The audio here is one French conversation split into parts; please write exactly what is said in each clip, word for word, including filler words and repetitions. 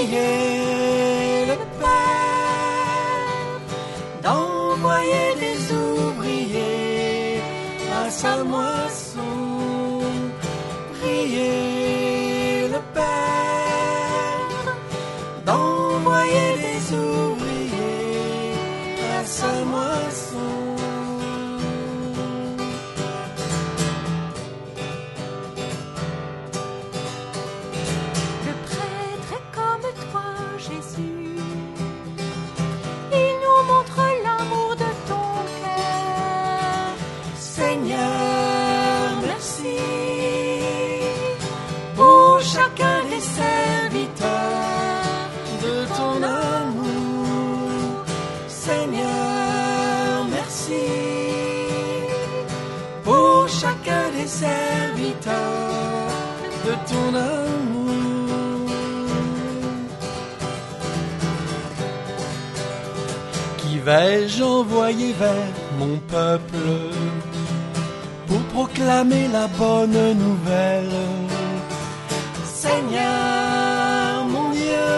priez le Père d'envoyer des ouvriers à sa moisson. Priez le Père d'envoyer des ouvriers à sa moisson. Le prêtre est comme toi, Jésus. Il nous montre l'amour de ton cœur. Seigneur, merci pour chacun des serviteurs de ton amour. Seigneur, merci pour chacun des serviteurs de ton amour. Qui vais-je envoyer vers mon peuple pour proclamer la bonne nouvelle? Seigneur, mon Dieu,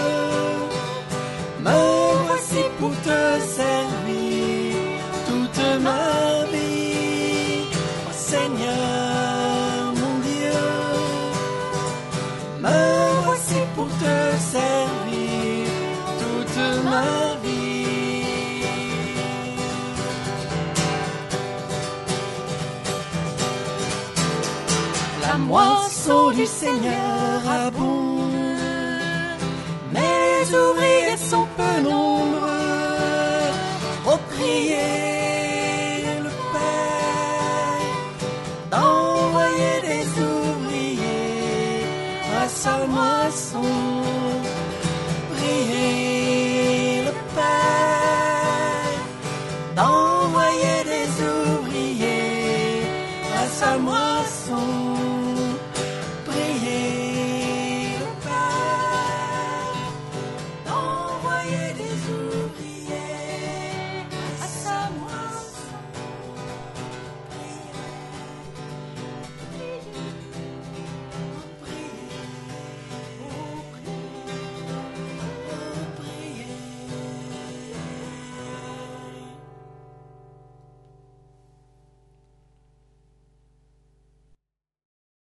me voici pour te servir toute ma vie. Oh, Seigneur, mon Dieu, me voici pour te servir toute ma vie. La moisson du Seigneur abonde, mais les ouvriers sont peu nombreux. Oh, priez le Père d'envoyer des ouvriers à sa moisson.